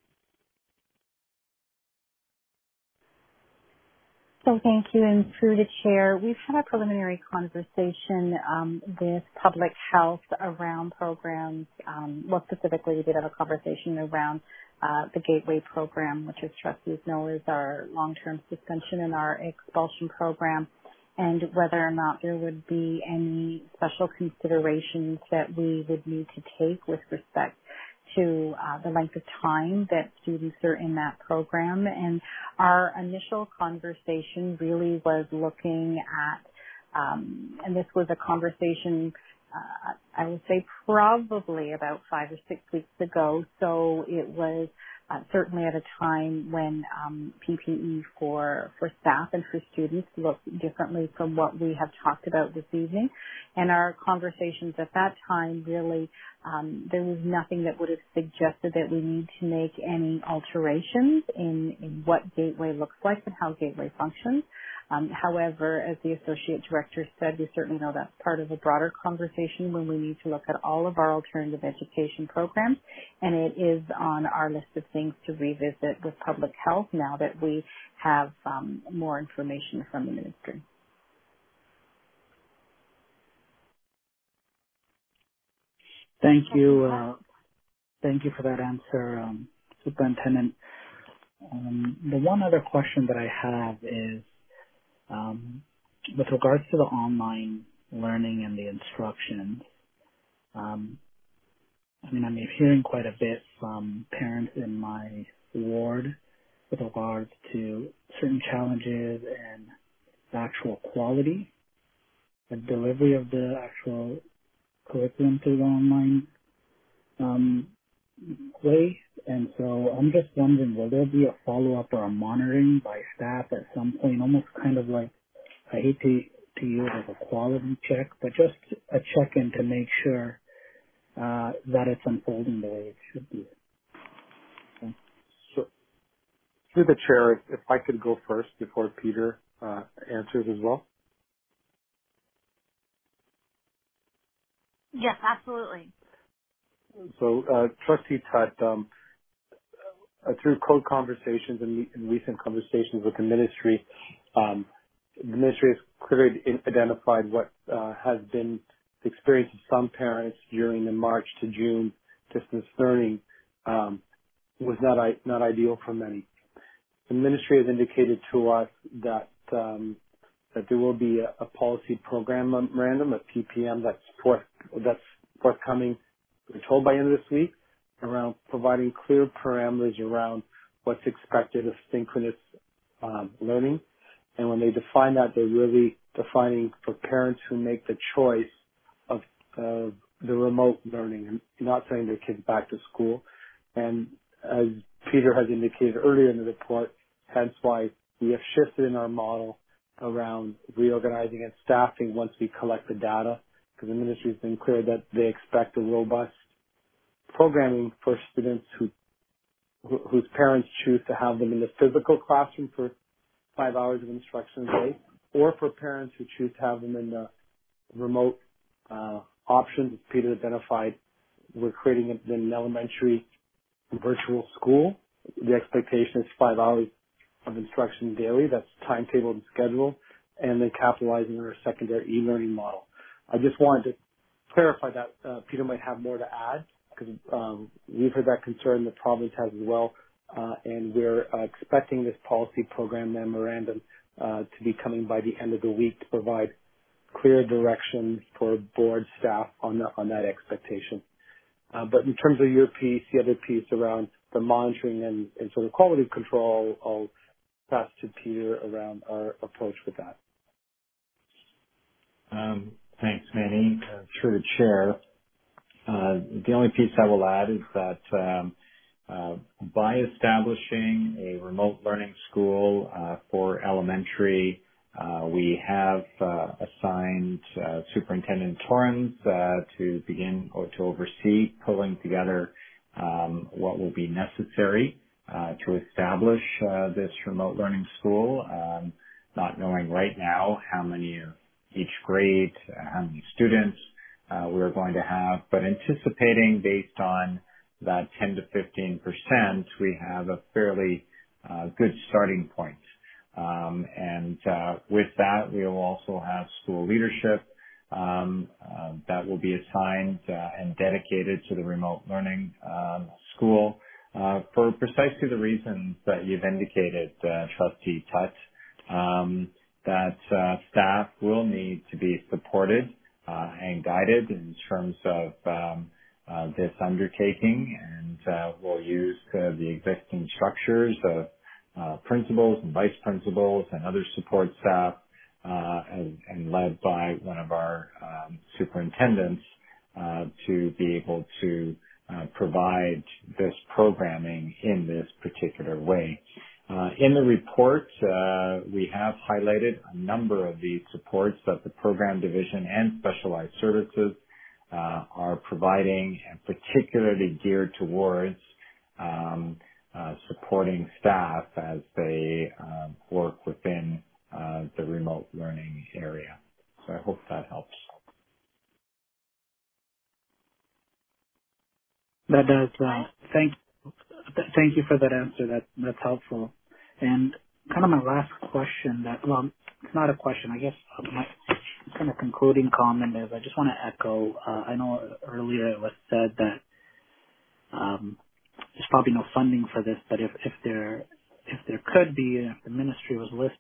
So thank you, and through the chair, we've had a preliminary conversation with public health around programs. Specifically, we did have a conversation around the Gateway program, which, as trustees know, is our long-term suspension and our expulsion program, and whether or not there would be any special considerations that we would need to take with respect to the length of time that students are in that program. And our initial conversation really was looking at, and this was a conversation, I would say probably about 5 or 6 weeks ago. So it was certainly at a time when PPE for staff and for students looked differently from what we have talked about this evening. And our conversations at that time really, there was nothing that would have suggested that we need to make any alterations in what Gateway looks like and how Gateway functions. However, as the Associate Director said, we certainly know that's part of a broader conversation when we need to look at all of our alternative education programs, and it is on our list of things to revisit with public health now that we have more information from the Ministry. Thank you. Thank you for that answer, Superintendent. The one other question that I have is with regards to the online learning and the instructions. I'm hearing quite a bit from parents in my ward with regards to certain challenges and the actual quality, the delivery of the actual curriculum through the online way. And so I'm just wondering, will there be a follow-up or a monitoring by staff at some point, almost kind of like, I hate to use it as a quality check, but just a check-in to make sure that it's unfolding the way it should be. Okay. So, through the chair, if I could go first before Peter answers as well. Yes, absolutely. So, Trustee Tutt, through code conversations and recent conversations with the Ministry, the Ministry has clearly identified what has been the experience of some parents during the March to June distance learning was not ideal for many. The Ministry has indicated to us that there will be a policy program memorandum, a PPM that's forthcoming. We're told by the end of this week around providing clear parameters around what's expected of synchronous learning. And when they define that, they're really defining for parents who make the choice of the remote learning and not sending their kids back to school. And as Peter has indicated earlier in the report, hence why we have shifted in our model around reorganizing and staffing once we collect the data, because the Ministry has been clear that they expect a robust programming for students whose parents choose to have them in the physical classroom for 5 hours of instruction a day, or for parents who choose to have them in the remote options, as Peter identified. We're creating an elementary virtual school. The expectation is 5 hours of instruction daily. That's timetabled and scheduled, and then capitalizing on our secondary e-learning model. I just wanted to clarify that Peter might have more to add, because we've heard that concern, the province has as well, and we're expecting this policy program memorandum to be coming by the end of the week to provide clear direction for board staff on that expectation. But in terms of your piece, the other piece around the monitoring and sort of quality control, I'll pass to Peter around our approach with that. Thanks, Manny. Through the chair, the only piece I will add is that by establishing a remote learning school for elementary, we have assigned Superintendent Torrens to begin or to oversee pulling together what will be necessary to establish this remote learning school, not knowing right now how many of each grade, how many students we're going to have, but anticipating based on that 10 to 15%, we have a fairly good starting point. And with that, we will also have school leadership that will be assigned and dedicated to the remote learning school for precisely the reasons that you've indicated, Trustee Tutt, that staff will need to be supported and guided in terms of this undertaking, and we'll use the existing structures of principals and vice principals and other support staff and led by one of our superintendents to be able to provide this programming in this particular way. In the report, we have highlighted a number of these supports that the program division and specialized services are providing, and particularly geared towards supporting staff as they work within the remote learning area. So I hope that helps. That does. Thank you for that answer. That's helpful. And kind of my last question it's not a question. I guess my kind of concluding comment is I just want to echo. I know earlier it was said that there's probably no funding for this, but if there could be, if the ministry was